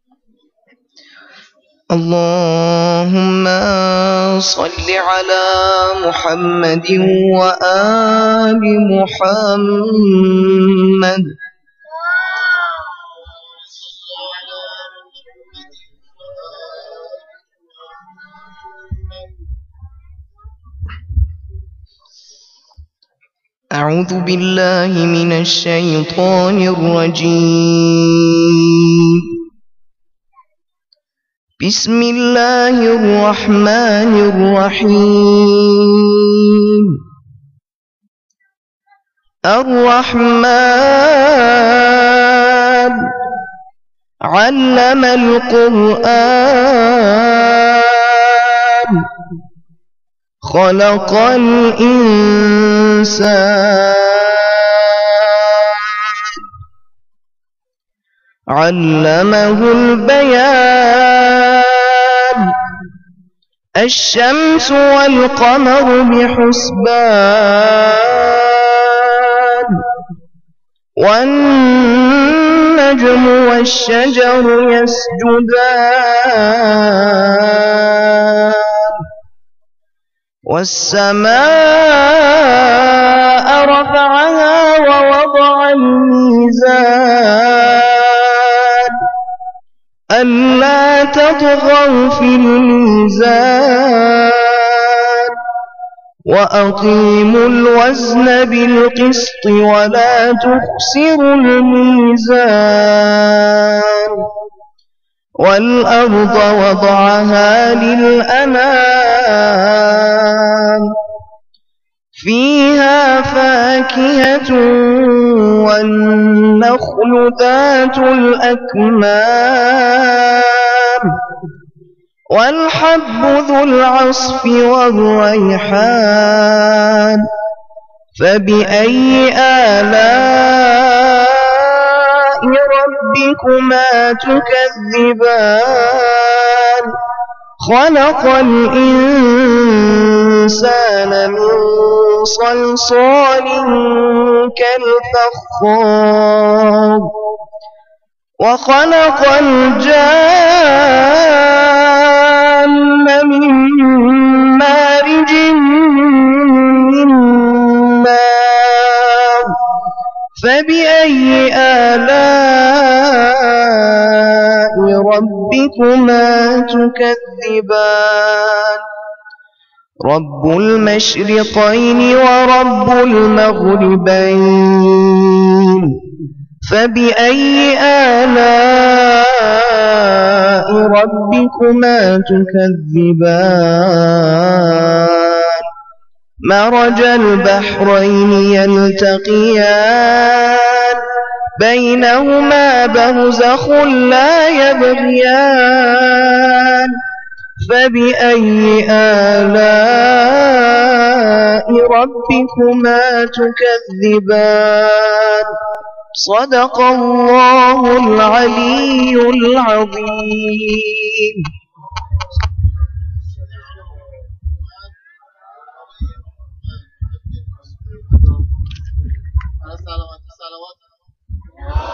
اللهم صل على محمد وآل محمد. أعوذ بالله من الشيطان الرجيم. بسم الله الرحمن الرحيم. الرحمن علم القرآن خلق الإنسان علمه البيان. الشمس والقمر بحسبان والنجم والشجر يسجدان والسماء رفعها ووضع الميزان ألا تطغوا في الميزان وأقيموا الوزن بالقسط ولا تخسروا الميزان. والأرض وضعها للأنام فيها فاكهة والنخل ذات الأكمام والحب ذو العصف والريحان. فبأي آلاء ربكما تكذبان؟ خلق الإنسان من صلصال كالفخار وخلق الجان من مارج من نار. فبأي آلاء ربكما تكذبان؟ رب المشرقين ورب المغربين. فبأي آلاء ربكما تكذبان؟ مرج البحرين يلتقيان بينهما برزخ لا يبغيان. فبأي آلاء ربكما تكذبان؟ صدق الله العلي العظيم.